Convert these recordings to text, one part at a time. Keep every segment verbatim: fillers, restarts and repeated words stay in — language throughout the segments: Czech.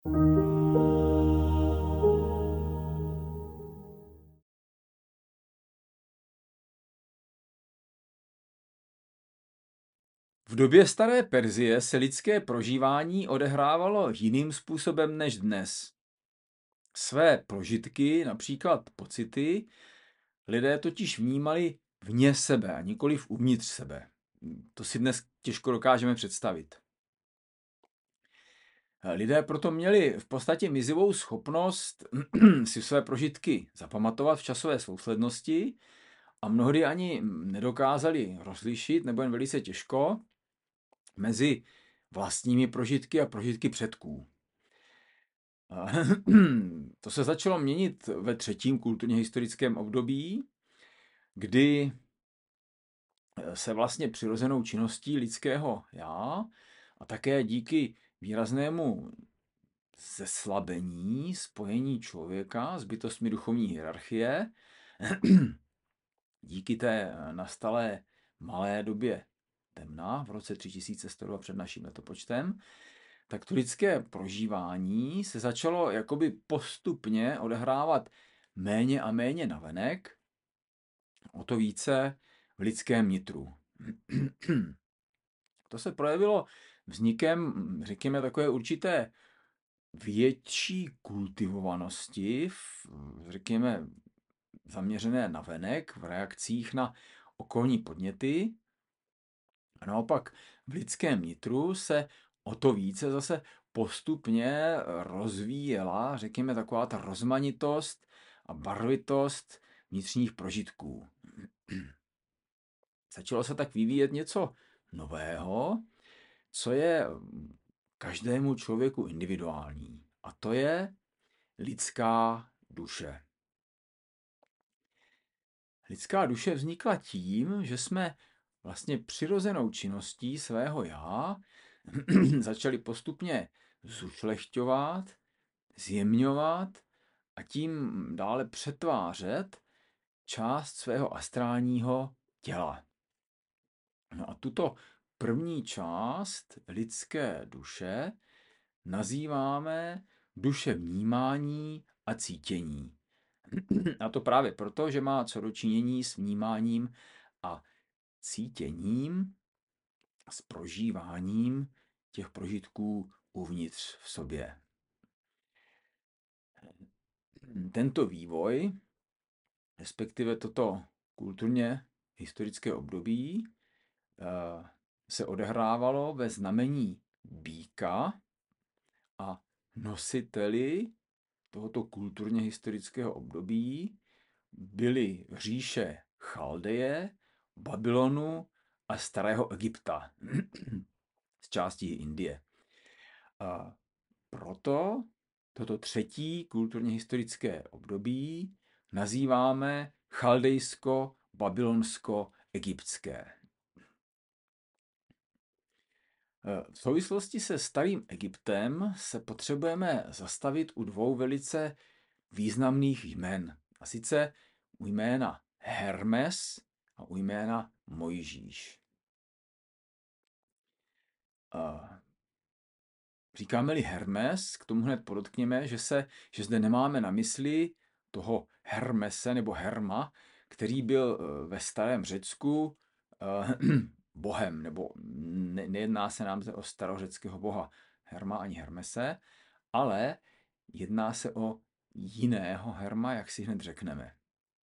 V době staré Perzie se lidské prožívání odehrávalo jiným způsobem než dnes. Své prožitky, například pocity, lidé totiž vnímali vně sebe a nikoliv uvnitř sebe. To si dnes těžko dokážeme představit. Lidé proto měli v podstatě mizivou schopnost si své prožitky zapamatovat v časové souslednosti a mnohdy ani nedokázali rozlišit, nebo jen velice těžko, mezi vlastními prožitky a prožitky předků. To se začalo měnit ve třetím kulturně historickém období, kdy se vlastně přirozenou činností lidského já a také díky výraznému zeslabení spojení člověka s bytostmi duchovní hierarchie, díky té nastalé malé době temna v roce tři tisíce sto dva před naším letopočtem, tak to lidské prožívání se začalo jakoby postupně odehrávat méně a méně navenek, o to více v lidském nitru. To se projevilo vznikem, řekněme, takové určité větší kultivovanosti, řekněme, zaměřené navenek v reakcích na okolní podněty. A naopak v lidském nitru se o to více zase postupně rozvíjela, řekněme, taková ta rozmanitost a barvitost vnitřních prožitků. Začalo se tak vyvíjet něco nového, co je každému člověku individuální. A to je lidská duše. Lidská duše vznikla tím, že jsme vlastně přirozenou činností svého já začali postupně zušlechťovat, zjemňovat a tím dále přetvářet část svého astrálního těla. No a tuto první část lidské duše nazýváme duše vnímání a cítění. A to právě proto, že má co dočinění s vnímáním a cítěním, s prožíváním těch prožitků uvnitř v sobě. Tento vývoj, respektive toto kulturně historické období, se odehrávalo ve znamení býka a nositeli tohoto kulturně historického období byly říše Chaldeje, Babylonu a starého Egypta z části Indie. A proto toto třetí kulturně historické období nazýváme chaldejsko-babylonsko-egyptské. V souvislosti se starým Egyptem se potřebujeme zastavit u dvou velice významných jmen. A sice u jména Hermes a u jména Mojžíš. Říkáme-li Hermes, k tomu hned podotkněme, že, se, že zde nemáme na mysli toho Hermese nebo Herma, který byl ve starém Řecku bohem, nebo ne, nejedná se nám zde o starořeckého boha Herma ani Hermese, ale jedná se o jiného Herma, jak si hned řekneme.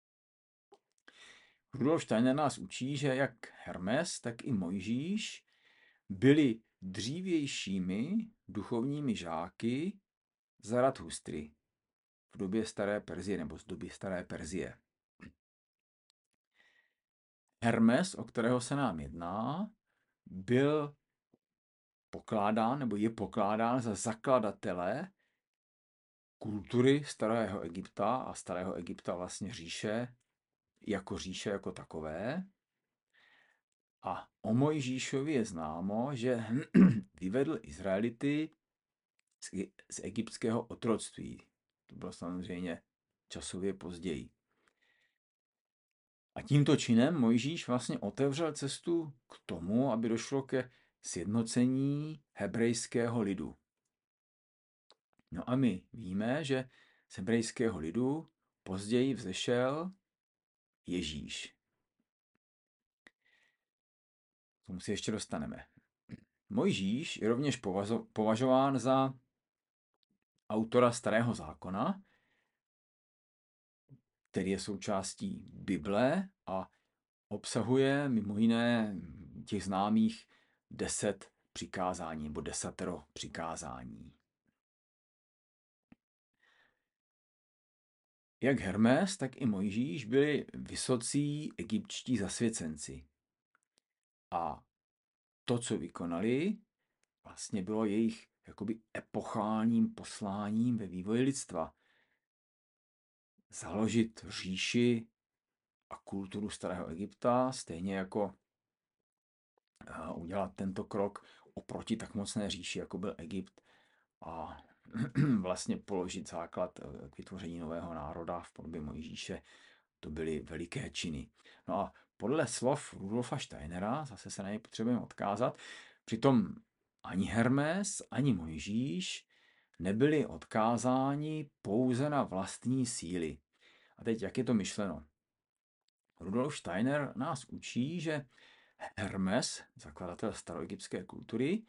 Rudolf Steiner nás učí, že jak Hermes, tak i Mojžíš byli dřívějšími duchovními žáky Zarathustry v době staré Perzie nebo z doby staré Perzie. Hermes, o kterého se nám jedná, byl pokládán nebo je pokládán za zakladatele kultury starého Egypta a starého Egypta vlastně říše jako říše jako takové. A o Mojžíšovi je známo, že vyvedl Izraelity z egyptského otroctví. To bylo samozřejmě časově později. A tímto činem Mojžíš vlastně otevřel cestu k tomu, aby došlo ke sjednocení hebrejského lidu. No a my víme, že z hebrejského lidu později vzešel Ježíš. K tomu si ještě dostaneme. Mojžíš je rovněž považován za autora Starého zákona, který je součástí Bible a obsahuje mimo jiné těch známých deset přikázání nebo desatero přikázání. Jak Hermes, tak i Mojžíš byli vysocí egyptští zasvěcenci. A to, co vykonali, vlastně bylo jejich jakoby epochálním posláním ve vývoji lidstva. Založit říši a kulturu Starého Egypta, stejně jako udělat tento krok oproti tak mocné říši, jako byl Egypt, a vlastně položit základ k vytvoření nového národa v podobě Mojžíše. To byly veliké činy. No a podle slov Rudolfa Steinera, zase se na něj potřebujeme odkázat, přitom ani Hermes, ani Mojžíš nebyli odkázáni pouze na vlastní síly. A teď, jak je to myšleno? Rudolf Steiner nás učí, že Hermes, zakladatel staroegyptské kultury,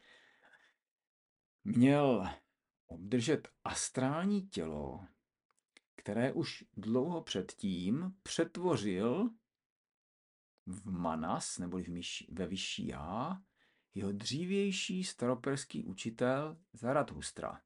měl obdržet astrální tělo, které už dlouho předtím přetvořil v Manas, neboli v myši, ve vyšší já, jeho dřívější staroperský učitel Zarathustra.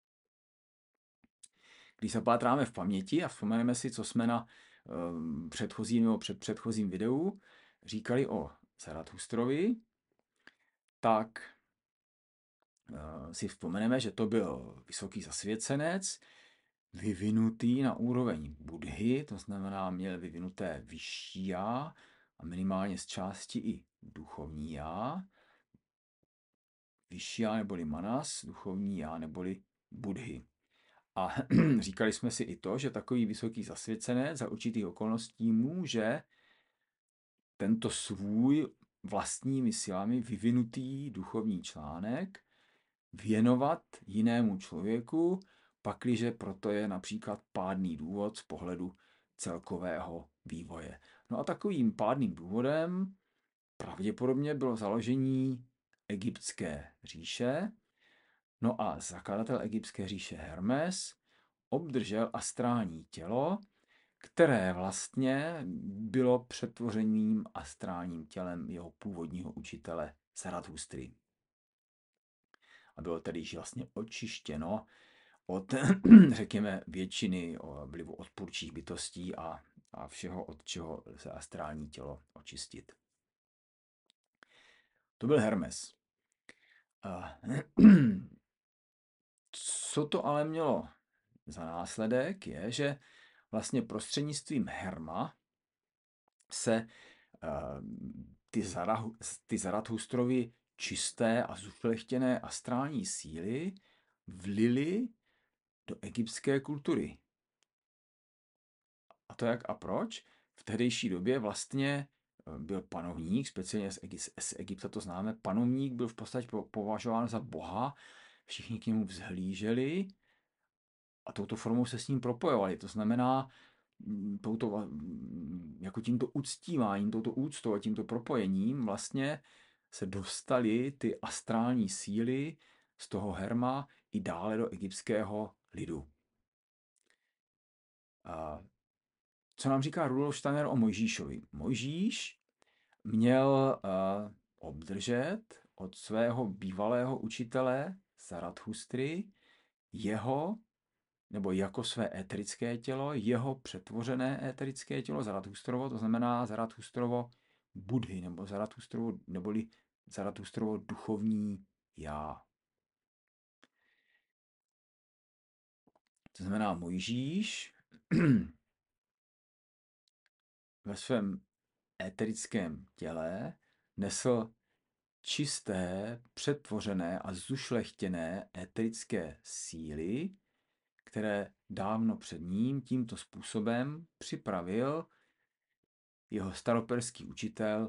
Když se pátráme v paměti a vzpomeneme si, co jsme na um, předchozím nebo předpředchozím videu říkali o Zarathustrovi, tak uh, si vzpomeneme, že to byl vysoký zasvěcenec, vyvinutý na úroveň Budhy, to znamená měl vyvinuté vyšší já a minimálně z části i duchovní já. Vyšší já neboli Manas, duchovní já neboli Budhy. A říkali jsme si i to, že takový vysoký zasvěcenec za určitých okolností může tento svůj vlastními silami vyvinutý duchovní článek věnovat jinému člověku, pakliže proto je například pádný důvod z pohledu celkového vývoje. No a takovým pádným důvodem pravděpodobně bylo založení egyptské říše. No a zakladatel egyptské říše Hermes obdržel astrální tělo, které vlastně bylo přetvořeným astrálním tělem jeho původního učitele Zarathustry. A bylo tedy již vlastně očištěno od, řekněme, většiny vlivu odpůrčích bytostí a, a všeho, od čeho se astrální tělo očistit. To byl Hermes. A co to ale mělo za následek je, že vlastně prostřednictvím Herma se uh, ty, Zara, ty Zarathustrovi čisté a zušlechtěné astrální síly vlily do egyptské kultury. A to jak a proč? V tehdejší době vlastně byl panovník, speciálně z Egypta to známe, panovník byl v podstatě považován za boha, všichni k němu vzhlíželi a touto formou se s ním propojovali. To znamená, touto, jako tímto uctíváním, touto úctou a tímto propojením vlastně se dostaly ty astrální síly z toho Herma i dále do egyptského lidu. A co nám říká Rudolf Steiner o Mojžíšovi? Mojžíš měl uh, obdržet od svého bývalého učitele Zarathustry jeho, nebo jako své éterické tělo, jeho přetvořené éterické tělo Zarathustrovo, to znamená Zarathustrovo Budhy, nebo Zarathustrovo, neboli Zarathustrovo duchovní já. To znamená Mojžíš ve svém éterickém těle nesl čisté, přetvořené a zušlechtěné éterické síly, které dávno před ním tímto způsobem připravil jeho staroperský učitel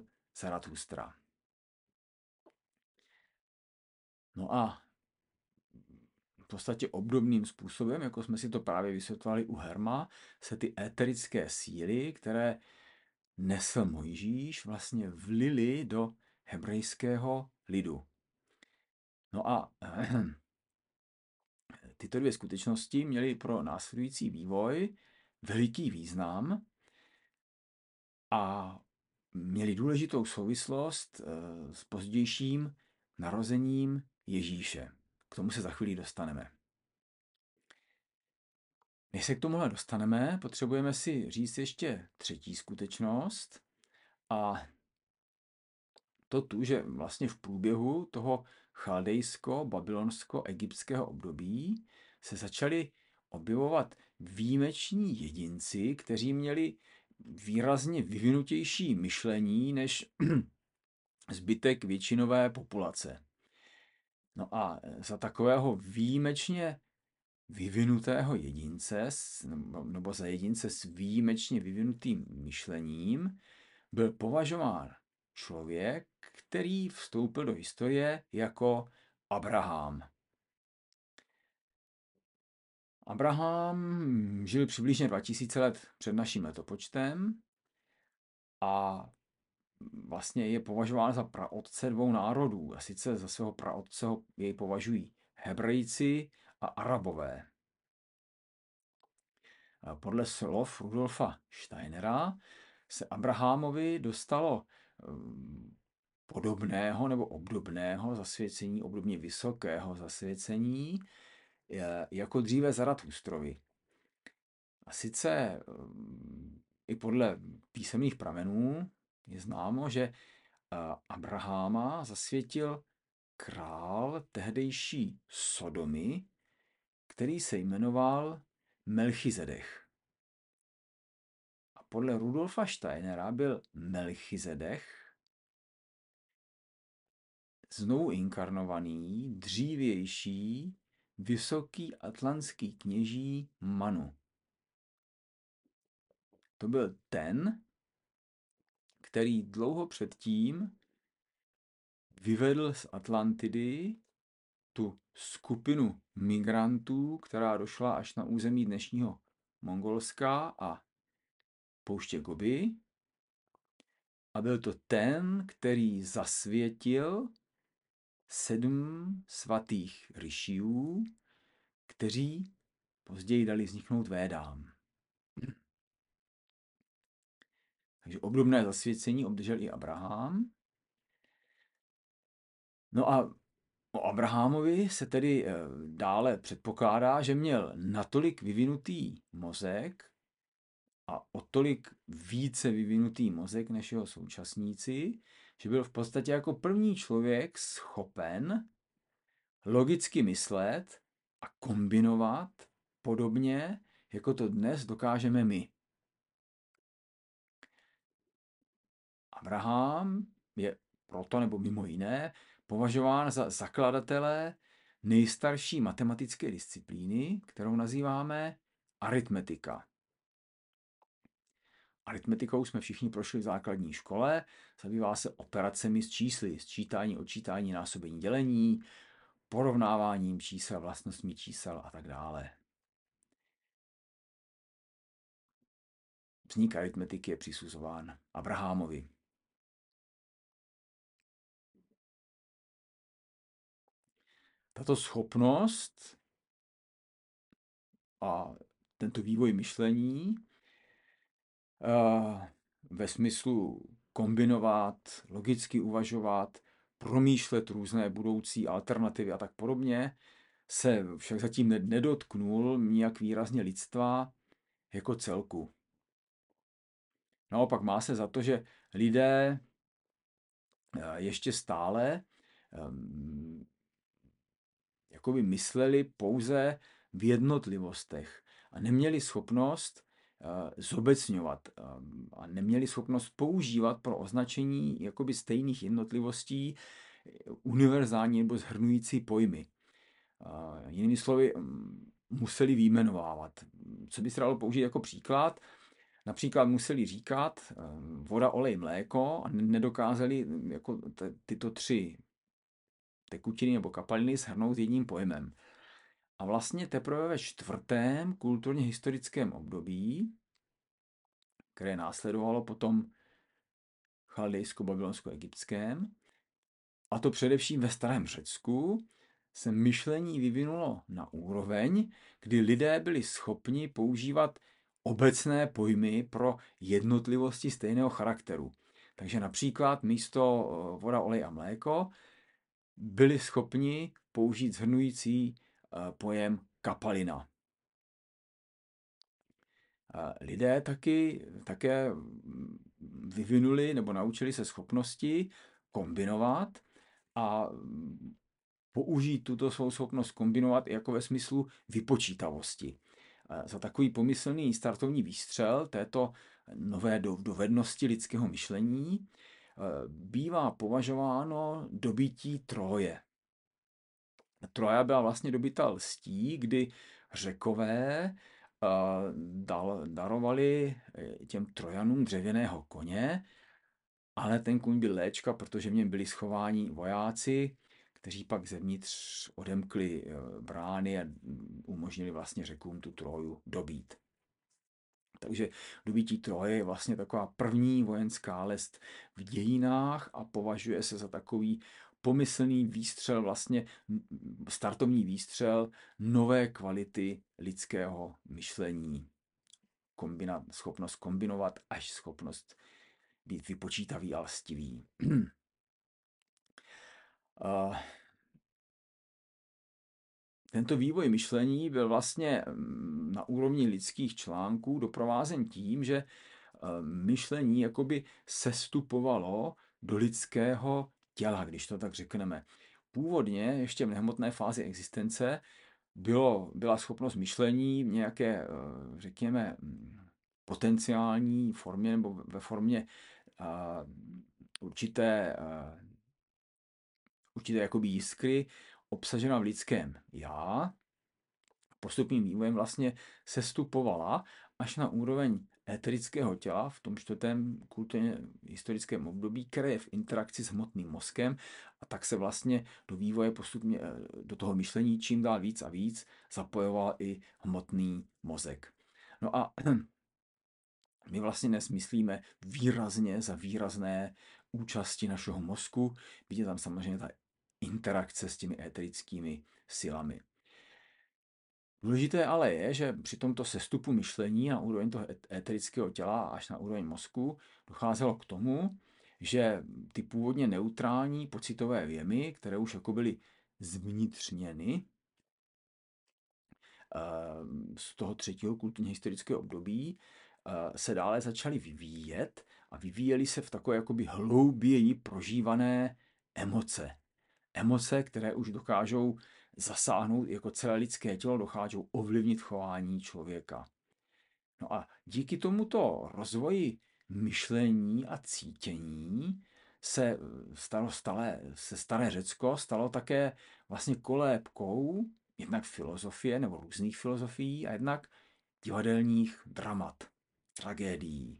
Zarathustra. No a podstatě obdobným způsobem, jako jsme si to právě vysvětlovali u Herma, se ty éterické síly, které nesl Mojžíš, vlastně vlily do hebrejského lidu. No a tyto dvě skutečnosti měly pro následující vývoj veliký význam a měly důležitou souvislost s pozdějším narozením Ježíše. K tomu se za chvíli dostaneme. Než se k tomuhle dostaneme, potřebujeme si říct ještě třetí skutečnost a to tu, že vlastně v průběhu toho chaldejsko-babylonsko-egyptského období se začali objevovat výjimeční jedinci, kteří měli výrazně vyvinutější myšlení než zbytek většinové populace. No a za takového výjimečně vyvinutého jedince, nebo za jedince s výjimečně vyvinutým myšlením, byl považován člověk, který vstoupil do historie jako Abraham. Abraham žil přibližně dva tisíce let před naším letopočtem a vlastně je považován za praotce dvou národů. A sice za svého praotce ho jej považují Hebrejci a Arabové. A podle slov Rudolfa Steinera se Abrahamovi dostalo podobného nebo obdobného zasvěcení, obdobně vysokého zasvěcení, jako dříve Zarathustrovi. A sice i podle písemných pramenů je známo, že Abraháma zasvětil král tehdejší Sodomy, který se jmenoval Melchizedech. A podle Rudolfa Steinera byl Melchizedech znovu inkarnovaný, dřívější, vysoký atlantský kněží Manu. To byl ten, který dlouho předtím vyvedl z Atlantidy tu skupinu migrantů, která došla až na území dnešního Mongolska a pouště Gobi. A byl to ten, který zasvětil sedm svatých ryšiů, kteří později dali vzniknout Védám. Takže obdobné zasvěcení obdržel i Abraham. No a o Abrahamovi se tedy dále předpokládá, že měl natolik vyvinutý mozek a o tolik více vyvinutý mozek než jeho současníci, že byl v podstatě jako první člověk schopen logicky myslet a kombinovat podobně, jako to dnes dokážeme my. Abraham je proto, nebo mimo jiné, považován za zakladatele nejstarší matematické disciplíny, kterou nazýváme aritmetika. Aritmetikou jsme všichni prošli v základní škole, zabývá se operacemi s čísly, sčítání, odčítání, násobení, dělení, porovnáváním čísel, vlastnostmi čísel a tak dále. Vznik aritmetiky je přisuzován Abrahamovi. Tato schopnost a tento vývoj myšlení ve smyslu kombinovat, logicky uvažovat, promýšlet různé budoucí alternativy a tak podobně, se však zatím nedotknul nijak výrazně lidstva jako celku. Naopak má se za to, že lidé ještě stále um, jakoby mysleli pouze v jednotlivostech a neměli schopnost uh, zobecňovat um, a neměli schopnost používat pro označení jakoby stejných jednotlivostí univerzální nebo shrnující pojmy. Uh, jinými slovy, um, museli vyjmenovávat. Co by se dalo použít jako příklad? Například museli říkat um, voda, olej, mléko a nedokázali jako t- tyto tři tekutiny nebo kapaliny shrnout jedním pojmem. A vlastně teprve ve čtvrtém kulturně historickém období, které následovalo potom chaldejsko-babylonsko-egyptském, a to především ve starém Řecku, se myšlení vyvinulo na úroveň, kdy lidé byli schopni používat obecné pojmy pro jednotlivosti stejného charakteru. Takže například místo voda, olej a mléko byli schopni použít shrnující pojem kapalina. Lidé taky, také vyvinuli nebo naučili se schopnosti kombinovat a použít tuto svou schopnost kombinovat jako ve smyslu vypočítavosti. Za takový pomyslný startovní výstřel této nové dovednosti lidského myšlení bývá považováno dobytí Tróje. Troja byla vlastně dobyta lstí, kdy Řekové dal, darovali těm Trojanům dřevěného koně, ale ten kůň byl léčka, protože v něm byli schováni vojáci, kteří pak zevnitř odemkli brány a umožnili vlastně Řekům tu Troju dobít. Takže dobytí Troje je vlastně taková první vojenská lest v dějinách a považuje se za takový pomyslný výstřel, vlastně startovní výstřel nové kvality lidského myšlení. Kombina, schopnost kombinovat až schopnost být vypočítavý a lstivý. Tento vývoj myšlení byl vlastně na úrovni lidských článků doprovázen tím, že myšlení jakoby sestupovalo do lidského těla, když to tak řekneme. Původně, ještě v nehmotné fázi existence, bylo, byla schopnost myšlení v nějaké, řekněme, potenciální formě nebo ve formě uh, určité, uh, určité jakoby jiskry obsažena v lidském já. Postupným vývojem vlastně sestupovala až na úroveň éterického těla v tom čtvrtém kulturně historickém období, které je v interakci s hmotným mozkem, a tak se vlastně do vývoje postupně, do toho myšlení čím dál víc a víc zapojoval i hmotný mozek. No a my vlastně dnes myslíme výrazně za výrazné účasti našeho mozku, vidíte tam samozřejmě ta interakce s těmi éterickými silami. Důležité ale je, že při tomto sestupu myšlení na úroveň toho éterického těla až na úroveň mozku docházelo k tomu, že ty původně neutrální pocitové věmy, které už jako byly zvnitřněny z toho třetího kulturně historického období, se dále začaly vyvíjet a vyvíjely se v takové jakoby hlouběji prožívané emoce. Emoce, které už dokážou zasáhnout jako celé lidské tělo, dokážou ovlivnit chování člověka. No a díky tomuto rozvoji myšlení a cítění se, stalo staré, se staré Řecko stalo také vlastně kolébkou jednak filozofie nebo různých filozofií a jednak divadelních dramat, tragédií.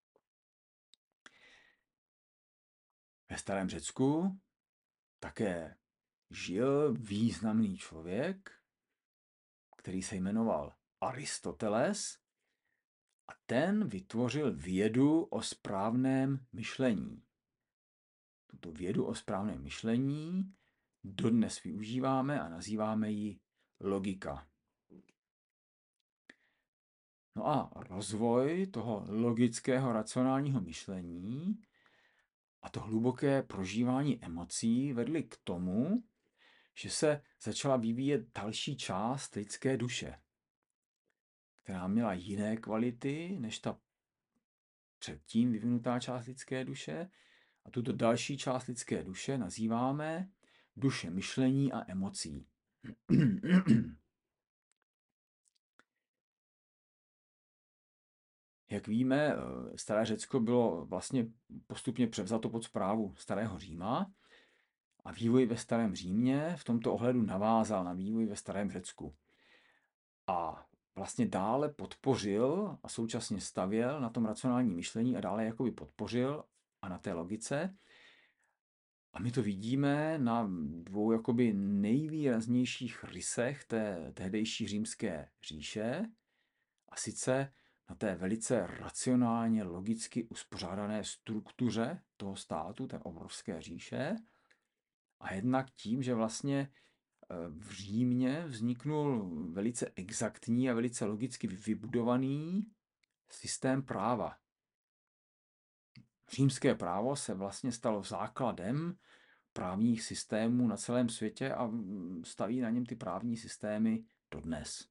Ve starém Řecku také žil významný člověk, který se jmenoval Aristoteles, a ten vytvořil vědu o správném myšlení. Tuto vědu o správném myšlení dodnes využíváme a nazýváme ji logika. No a rozvoj toho logického racionálního myšlení a to hluboké prožívání emocí vedly k tomu, že se začala vyvíjet další část lidské duše, která měla jiné kvality než ta předtím vyvinutá část lidské duše. A tuto další část lidské duše nazýváme duše myšlení a emocí. Jak víme, staré Řecko bylo vlastně postupně převzato pod správu starého Říma a vývoj ve starém Římě v tomto ohledu navázal na vývoj ve starém Řecku. A vlastně dále podpořil a současně stavěl na tom racionálním myšlení a dále jakoby podpořil a na té logice A my to vidíme na dvou jakoby nejvýraznějších rysech té tehdejší římské říše, a sice na té velice racionálně, logicky uspořádané struktuře toho státu, té obrovské říše, a jednak tím, že vlastně v Římě vzniknul velice exaktní a velice logicky vybudovaný systém práva. Římské právo se vlastně stalo základem právních systémů na celém světě a staví na něm ty právní systémy dodnes.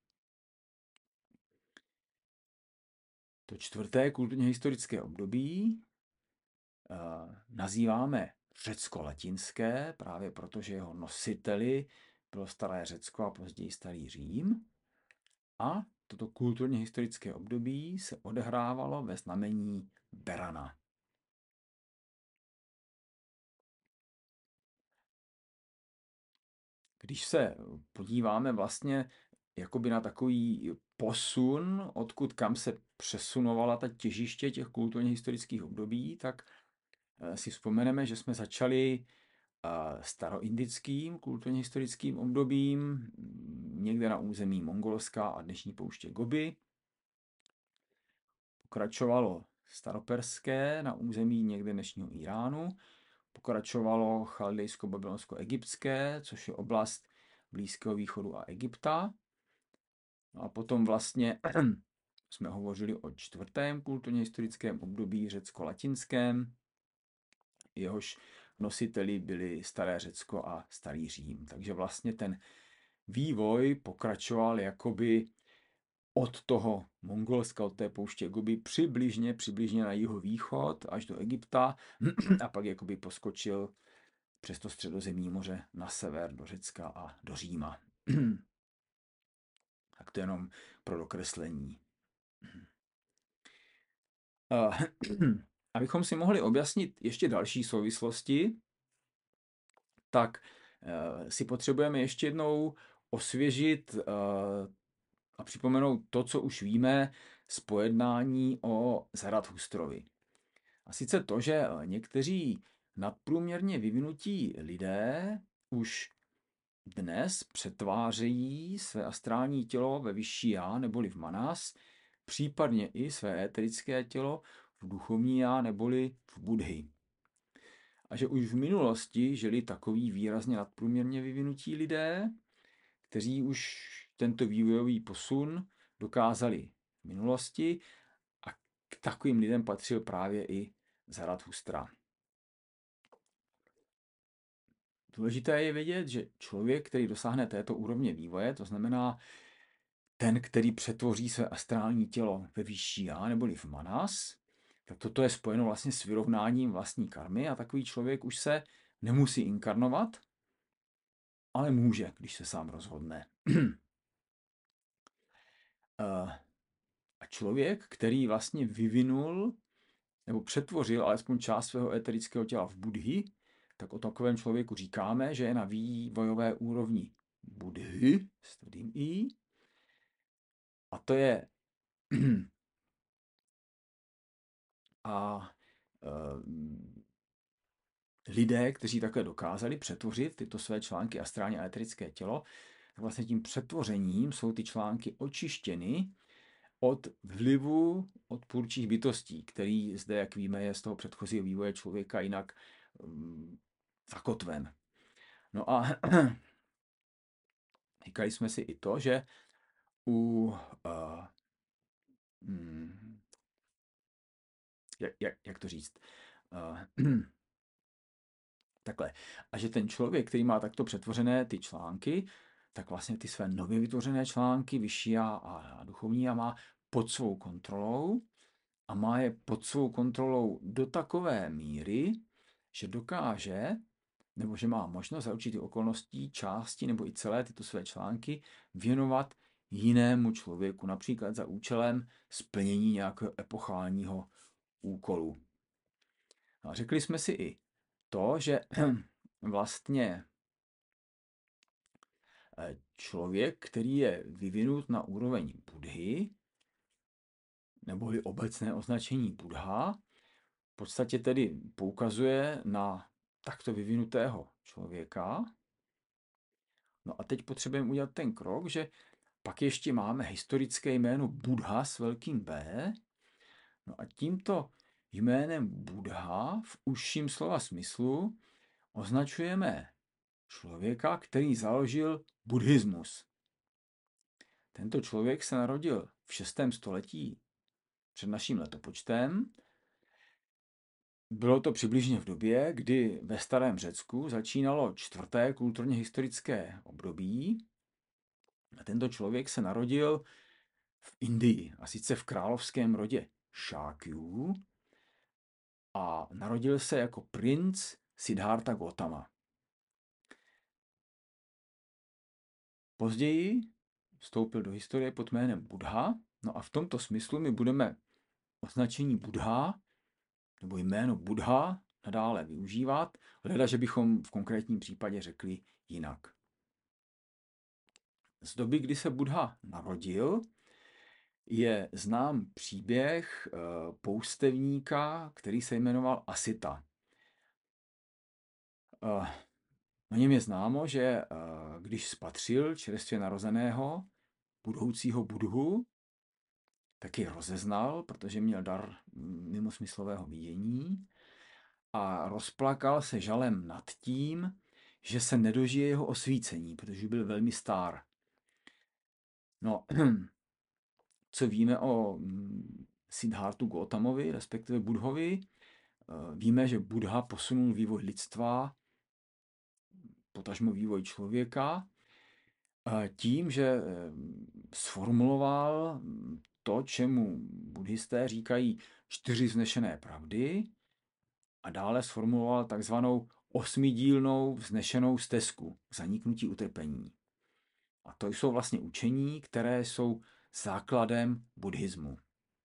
To čtvrté kulturně historické období uh, nazýváme řecko-latinské, právě protože jeho nositeli bylo staré Řecko a později starý Řím. A toto kulturně historické období se odehrávalo ve znamení berana. Když se podíváme vlastně jakoby na takový posun, odkud kam se přesunovala ta těžiště těch kulturně historických období, tak si vzpomeneme, že jsme začali staroindickým kulturně historickým obdobím někde na území Mongolska a dnešní pouště Gobi. Pokračovalo staroperské na území někde dnešního Iránu. Pokračovalo chaldejsko-babylonsko-egyptské, což je oblast Blízkého východu a Egypta. A potom vlastně jsme hovořili o čtvrtém kulturně historickém období řecko-latinském, jehož nositeli byli staré Řecko a starý Řím. Takže vlastně ten vývoj pokračoval jakoby od toho Mongolska, od té pouště Gobi, přibližně, přibližně na jihovýchod až do Egypta a pak jakoby poskočil přes to Středozemní moře na sever do Řecka a do Říma. Tak to jenom pro dokreslení. Abychom si mohli objasnit ještě další souvislosti, tak si potřebujeme ještě jednou osvěžit a připomenout to, co už víme z pojednání o Zarathustrovi. A sice to, že někteří nadprůměrně vyvinutí lidé už dnes přetvářejí své astrální tělo ve vyšší já neboli v manas, případně i své éterické tělo v duchovní já neboli v Buddhy. A že už v minulosti žili takoví výrazně nadprůměrně vyvinutí lidé, kteří už tento vývojový posun dokázali v minulosti, a k takovým lidem patřil právě i Zarathustra. Důležité je vědět, že člověk, který dosáhne této úrovně vývoje, to znamená ten, který přetvoří své astrální tělo ve vyšší já neboli v manas, tak toto je spojeno vlastně s vyrovnáním vlastní karmy a takový člověk už se nemusí inkarnovat, ale může, když se sám rozhodne. A člověk, který vlastně vyvinul nebo přetvořil alespoň část svého éterického těla v Buddhy, tak o takovém člověku říkáme, že je na vývojové úrovni Buddhy, s tvrdým i. A to je a e, lidé, kteří takhle dokázali přetvořit tyto své články astrální a éterické tělo, tak vlastně tím přetvořením jsou ty články očištěny od vlivu odpůrčích bytostí, který zde, jak víme, je z toho předchozího vývoje člověka jinak um, zakotven. No a říkali jsme si i to, že u uh, hmm, jak, jak, jak to říct? Uh, takhle. A že ten člověk, který má takto přetvořené ty články, tak vlastně ty své nově vytvořené články, vyšší a, a duchovní a má pod svou kontrolou a má je pod svou kontrolou do takové míry, že dokáže, nebo že má možnost za určitých okolností části nebo i celé tyto své články věnovat jinému člověku, například za účelem splnění nějakého epochálního úkolu. No a řekli jsme si i to, že vlastně člověk, který je vyvinut na úroveň Buddhy, neboli obecné označení Buddha, v podstatě tedy poukazuje na takto vyvinutého člověka. No a teď potřebujeme udělat ten krok, že pak ještě máme historické jméno Buddha s velkým B. No a tímto jménem Buddha v užším slova smyslu označujeme člověka, který založil buddhismus. Tento člověk se narodil v šestém století před naším letopočtem. Bylo to přibližně v době, kdy ve starém Řecku začínalo čtvrté kulturně historické období. A tento člověk se narodil v Indii, a sice v královském rodě Šáků, a narodil se jako princ Siddhartha Gautama. Později vstoupil do historie pod jménem Buddha, no a v tomto smyslu my budeme označení Buddha nebo jméno Buddha nadále využívat, hleda, že bychom v konkrétním případě řekli jinak. Z doby, kdy se Buddha narodil, je znám příběh poustevníka, který se jmenoval Asita. O něm je známo, že když spatřil čerstvě narozeného budoucího Buddhu, tak ji rozeznal, protože měl dar mimosmyslového vidění, a rozplakal se žalem nad tím, že se nedožije jeho osvícení, protože byl velmi star. No, co víme o Siddhartu Gautamovi, respektive Buddhovi? Víme, že Buddha posunul vývoj lidstva, potažmo vývoj člověka, tím, že sformuloval to, čemu buddhisté říkají čtyři vznešené pravdy, a dále sformuloval takzvanou osmidílnou vznešenou stezku k zaniknutí utrpení. A to jsou vlastně učení, které jsou základem buddhismu.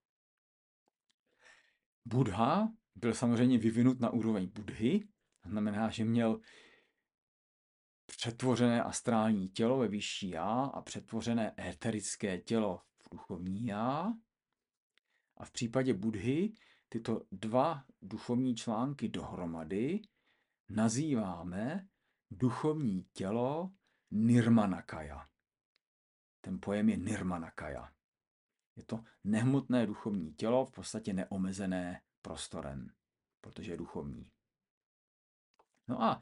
Buddha byl samozřejmě vyvinut na úroveň Buddhy, to znamená, že měl přetvořené astrální tělo ve vyšší já a přetvořené éterické tělo v duchovní já. A v případě Buddhy tyto dva duchovní články dohromady nazýváme duchovní tělo Nirmanakaya. Ten pojem je Nirmanakaya. Je to nehmotné duchovní tělo, v podstatě neomezené prostorem, protože je duchovní. No a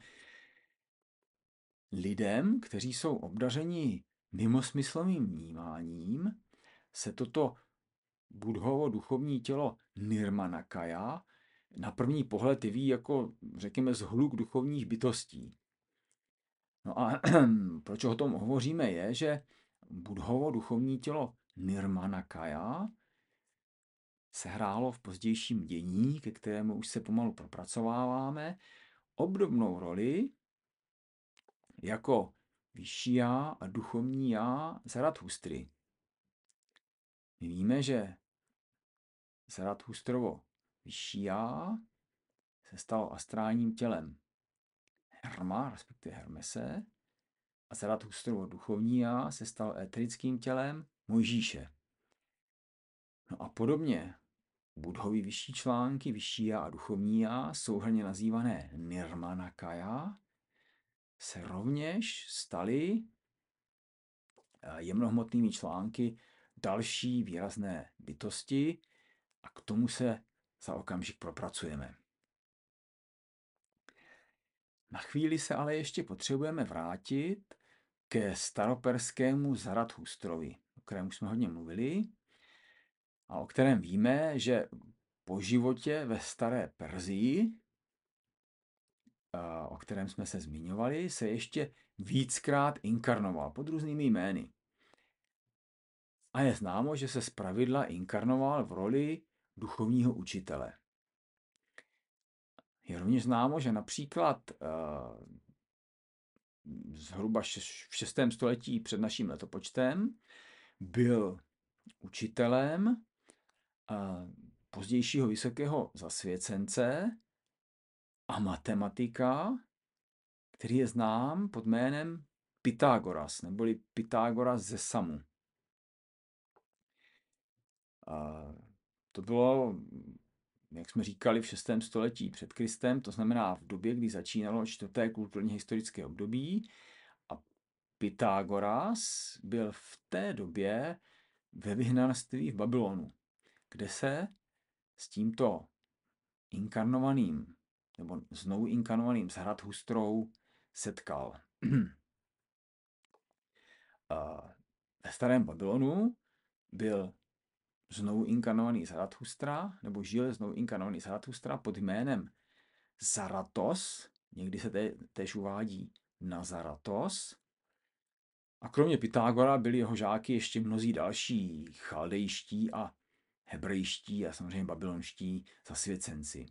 lidem, kteří jsou obdařeni mimosmyslovým vnímáním, se toto Buddhovo duchovní tělo Nirmanakaya na první pohled jeví jako, řekněme, zhluk duchovních bytostí. No a proč o tom hovoříme je, že Buddhovo duchovní tělo Nirmanakaya sehrálo v pozdějším dění, ke kterému už se pomalu propracováváme, obdobnou roli jako vyšší já a duchovní já Zarathustry. My víme, že Zarathustrovo vyšší já se stalo astrálním tělem Herma, respektive Hermese, a Zarathustrovo duchovní já se stalo éterickým tělem Mojžíše. No a podobně Buddhovi vyšší články, vyšší já a duchovní já, souhrnně nazývané Nirmanakaya, se rovněž staly jemnohmotnými články další výrazné bytosti, a k tomu se za okamžik propracujeme. Na chvíli se ale ještě potřebujeme vrátit ke staroperskému Zarathustrovi, o kterém jsme hodně mluvili a o kterém víme, že po životě ve staré Persii, o kterém jsme se zmiňovali, se ještě víckrát inkarnoval pod různými jmény. A je známo, že se zpravidla inkarnoval v roli duchovního učitele. Je rovněž známo, že například uh, zhruba v šestém století před naším letopočtem byl učitelem uh, pozdějšího vysokého zasvěcence a matematika, který je znám pod jménem Pythagoras, neboli Pythagoras ze Samu. Uh, to bylo jak jsme říkali, v šestém století před Kristem, to znamená v době, kdy začínalo čtvrté kulturně historické období. A Pythagoras byl v té době ve vyhnanství v Babylonu, kde se s tímto inkarnovaným, nebo znovu inkarnovaným Zarathustrou setkal. Ve starém Babylonu byl znovu inkarnovaný Zarathustra, nebo žil znovu inkarnovaný Zarathustra pod jménem Zaratos, někdy se též uvádí Nazaratos. A kromě Pythagora byli jeho žáky ještě mnozí další chaldejští a hebrejští a samozřejmě babylonští zasvěcenci.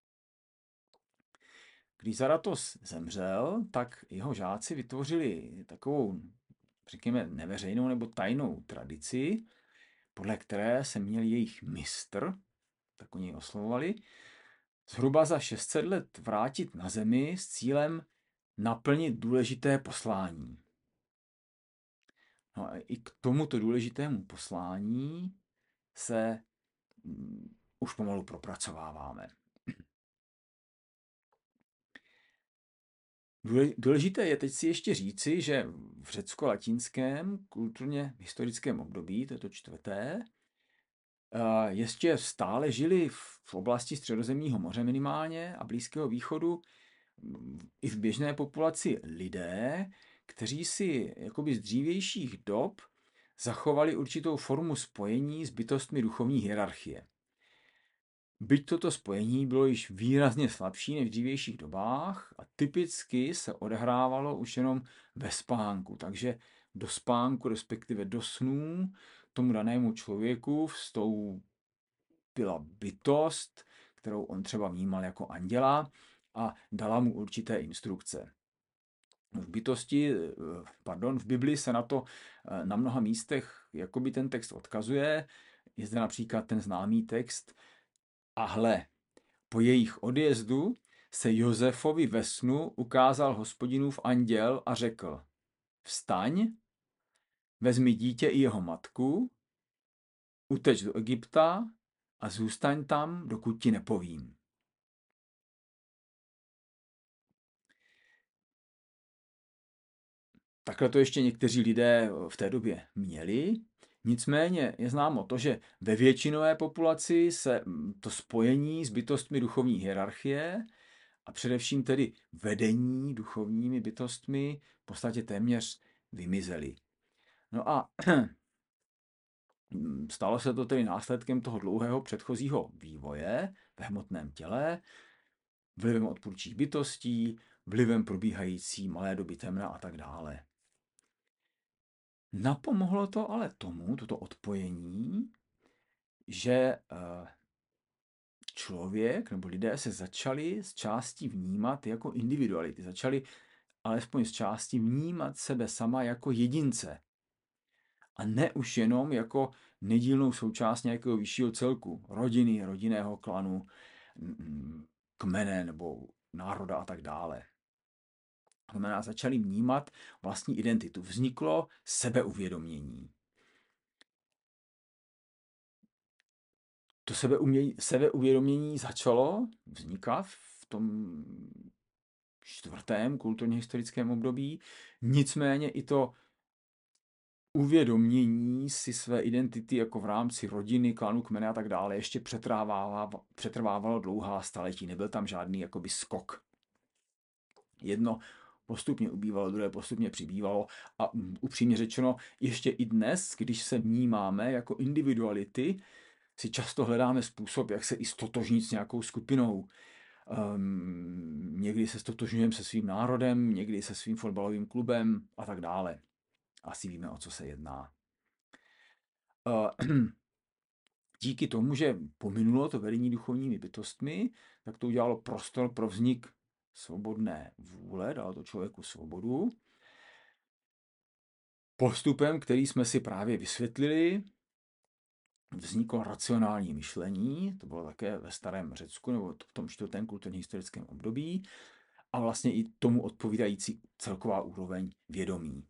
Když Zaratos zemřel, tak jeho žáci vytvořili takovou, řekněme, neveřejnou nebo tajnou tradici, podle které se měl jejich mistr, tak oni oslovovali, zhruba za šest set let vrátit na zemi s cílem naplnit důležité poslání. No a i k tomuto důležitému poslání se um, už pomalu propracováváme. Důležité je teď si ještě říci, že v řecko-latinském kulturně historickém období, to je to čtvrté, ještě stále žili v oblasti Středozemního moře minimálně a Blízkého východu i v běžné populaci lidé, kteří si jakoby z dřívějších dob zachovali určitou formu spojení s bytostmi duchovní hierarchie. Byť toto spojení bylo již výrazně slabší než v dřívějších dobách a typicky se odehrávalo už jenom ve spánku, takže do spánku, respektive do snů, tomu danému člověku vstoupila bytost, kterou on třeba vnímal jako anděla a dala mu určité instrukce. V bytosti, pardon, v Bibli se na to na mnoha místech jakoby ten text odkazuje. Je zde například ten známý text: a hle, po jejich odjezdu se Josefovi ve snu ukázal Hospodinův anděl a řekl: vstaň, vezmi dítě i jeho matku, uteč do Egypta a zůstaň tam, dokud ti nepovím. Takhle to ještě někteří lidé v té době měli. Nicméně je známo to, že ve většinové populaci se to spojení s bytostmi duchovní hierarchie a především tedy vedení duchovními bytostmi v podstatě téměř vymizely. No a stalo se to tedy následkem toho dlouhého předchozího vývoje ve hmotném těle, vlivem odpůrčích bytostí, vlivem probíhající malé doby temna a tak dále. Napomohlo to ale tomu, toto odpojení, že člověk nebo lidé se začali z části vnímat jako individuality. Začali alespoň z části vnímat sebe sama jako jedince. A ne už jenom jako nedílnou součást nějakého vyššího celku, rodiny, rodinného klanu, kmene nebo národa a tak dále. Znamená, začali vnímat vlastní identitu. Vzniklo sebeuvědomění. To sebeumění, sebeuvědomění začalo vznikat v tom čtvrtém kulturně historickém období, nicméně i to uvědomění si své identity jako v rámci rodiny, klanu, kmene a tak dále ještě přetrvávalo, přetrvávalo dlouhá staletí. Nebyl tam žádný jakoby skok. Jedno postupně ubývalo, druhé postupně přibývalo a upřímně řečeno, ještě i dnes, když se vnímáme jako individuality, si často hledáme způsob, jak se i stotožnit s nějakou skupinou. Um, někdy se stotožňujeme se svým národem, někdy se svým fotbalovým klubem a tak dále. Asi víme, o co se jedná. Uh, díky tomu, že pominulo to vedení duchovními bytostmi, tak to udělalo prostor pro vznik svobodné vůle, dalo to člověku svobodu. Postupem, který jsme si právě vysvětlili, vzniklo racionální myšlení, to bylo také ve starém Řecku nebo v tom čtvrtém kulturně historickém období, a vlastně i tomu odpovídající celková úroveň vědomí.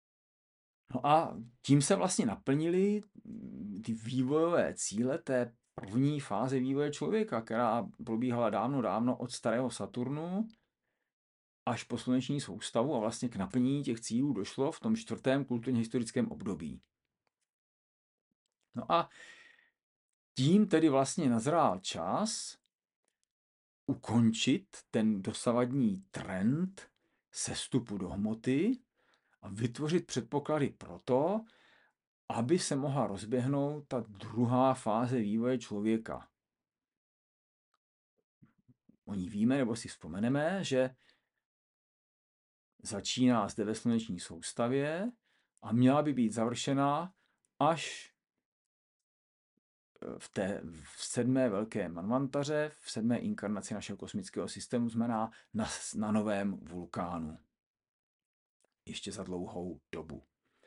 No a tím se vlastně naplnily ty vývojové cíle té první fáze vývoje člověka, která probíhala dávno, dávno od starého Saturnu až po sluneční soustavu a vlastně k naplnění těch cílů došlo v tom čtvrtém kulturně historickém období. No a tím tedy vlastně nazrál čas ukončit ten dosavadní trend sestupu do hmoty a vytvořit předpoklady pro to, aby se mohla rozběhnout ta druhá fáze vývoje člověka. O ní víme, nebo si vzpomeneme, že začíná zde ve sluneční soustavě a měla by být završena až v té v sedmé velké manvantaře, v sedmé inkarnaci našeho kosmického systému, znamená na, na novém vulkánu. Ještě za dlouhou dobu.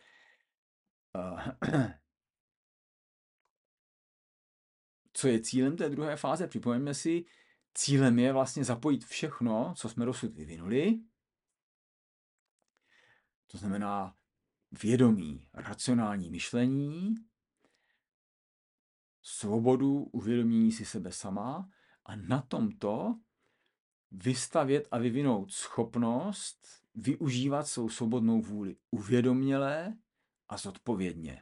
Co je cílem té druhé fáze? Připomeňme si, cílem je vlastně zapojit všechno, co jsme dosud vyvinuli. To znamená vědomí, racionální myšlení, svobodu, uvědomění si sebe sama a na tomto vystavět a vyvinout schopnost využívat svou svobodnou vůli uvědoměle a zodpovědně.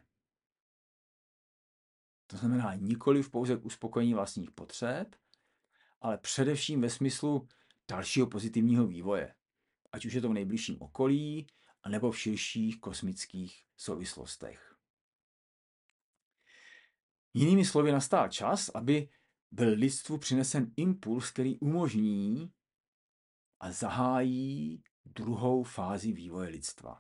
To znamená nikoliv pouze k uspokojení vlastních potřeb, ale především ve smyslu dalšího pozitivního vývoje. Ať už je to v nejbližším okolí, anebo v širších kosmických souvislostech. Jinými slovy nastal čas, aby byl lidstvu přinesen impuls, který umožní a zahájí druhou fázi vývoje lidstva.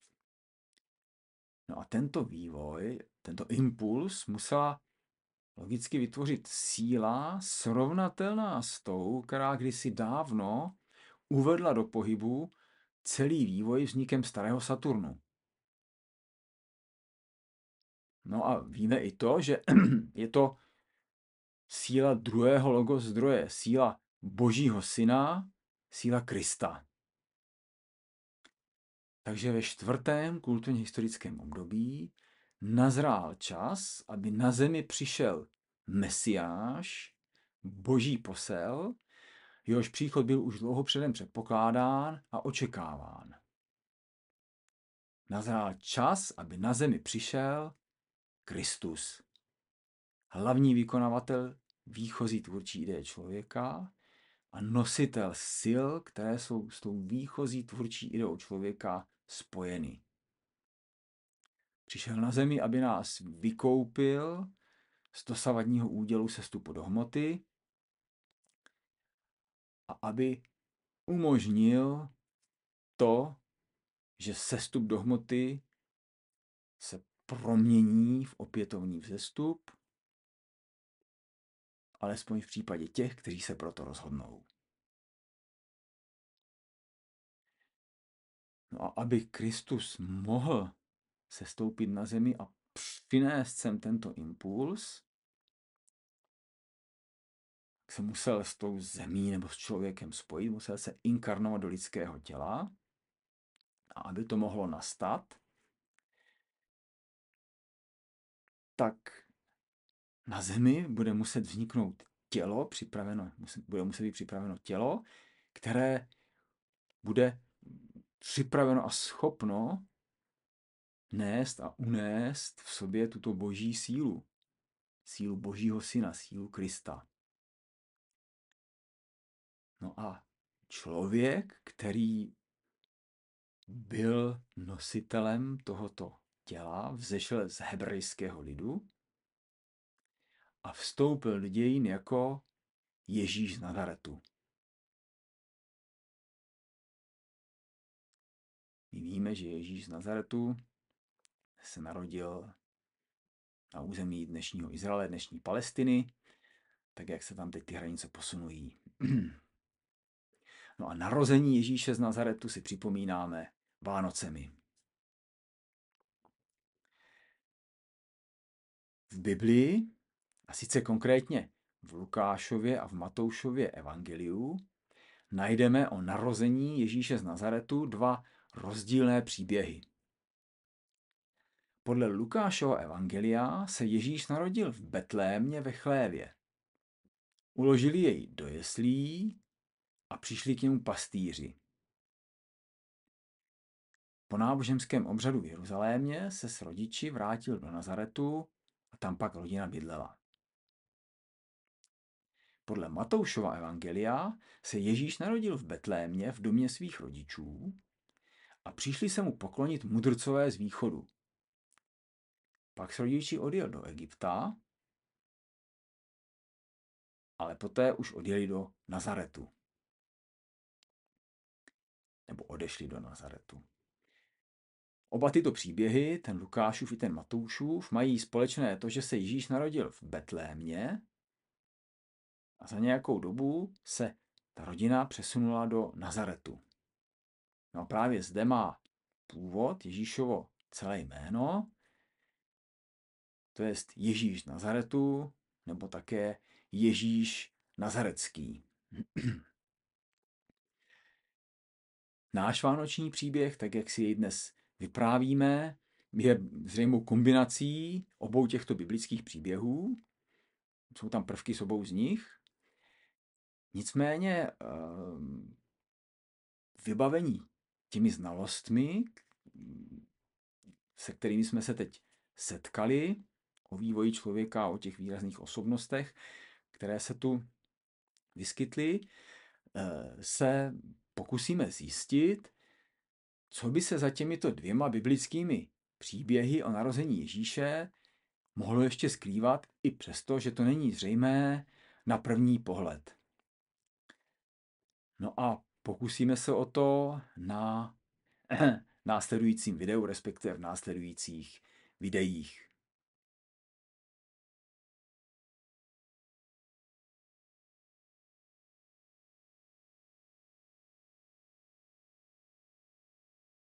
No a tento vývoj, tento impuls musela logicky vytvořit síla srovnatelná s tou, která kdysi dávno uvedla do pohybu celý vývoj vznikem starého Saturnu. No a víme i to, že je to síla druhého logos zdroje, síla Božího Syna, síla Krista. Takže ve čtvrtém kulturně historickém období nazrál čas, aby na zemi přišel Mesiáš, Boží posel, jehož příchod byl už dlouho předem předpokládán a očekáván. Nazrál čas, aby na zemi přišel Kristus, hlavní vykonavatel výchozí tvůrčí ideje člověka a nositel sil, které jsou s tou výchozí tvůrčí ideou člověka spojeny. Přišel na zemi, aby nás vykoupil z dosavadního údělu sestupu do hmoty a aby umožnil to, že sestup do hmoty se promění v opětovný vzestup, alespoň v případě těch, kteří se proto rozhodnou. No a aby Kristus mohl sestoupit na zemi a přinést sem tento impuls, se musel s tou zemí nebo s člověkem spojit, musel se inkarnovat do lidského těla. A aby to mohlo nastat, tak na zemi bude muset vzniknout tělo, připraveno, bude muset být připraveno tělo, které bude připraveno a schopno nést a unést v sobě tuto boží sílu. Sílu Božího Syna, sílu Krista. No a člověk, který byl nositelem tohoto těla, vzešel z hebrejského lidu a vstoupil do dějin jako Ježíš z Nazaretu. My víme, že Ježíš z Nazaretu se narodil na území dnešního Izraele, dnešní Palestiny, tak jak se tam teď ty hranice posunují. No a narození Ježíše z Nazaretu si připomínáme Vánocemi. V Biblii, a sice konkrétně v Lukášově a v Matoušově evangeliu, najdeme o narození Ježíše z Nazaretu dva rozdílné příběhy. Podle Lukášova evangelia se Ježíš narodil v Betlémě ve chlévě. Uložili jej do jeslí a přišli k němu pastýři. Po náboženském obřadu v Jeruzalémě se s rodiči vrátil do Nazaretu a tam pak rodina bydlela. Podle Matoušova evangelia se Ježíš narodil v Betlémě v domě svých rodičů a přišli se mu poklonit mudrcové z východu. Pak s rodiči odjel do Egypta, ale poté už odjeli do Nazaretu. Nebo odešli do Nazaretu. Oba tyto příběhy, ten Lukášův i ten Matoušův, mají společné to, že se Ježíš narodil v Betlémě a za nějakou dobu se ta rodina přesunula do Nazaretu. No a právě zde má původ Ježíšovo celé jméno, to je Ježíš z Nazaretu, nebo také Ježíš Nazarecký. Náš vánoční příběh, tak jak si jej dnes vyprávíme, je zřejmou kombinací obou těchto biblických příběhů. Jsou tam prvky s obou z nich. Nicméně vybavení těmi znalostmi, se kterými jsme se teď setkali, o vývoji člověka, o těch výrazných osobnostech, které se tu vyskytly, se pokusíme zjistit, co by se za těmito dvěma biblickými příběhy o narození Ježíše mohlo ještě skrývat, i přesto, že to není zřejmé na první pohled. No a pokusíme se o to na následujícím videu, respektive v následujících videích.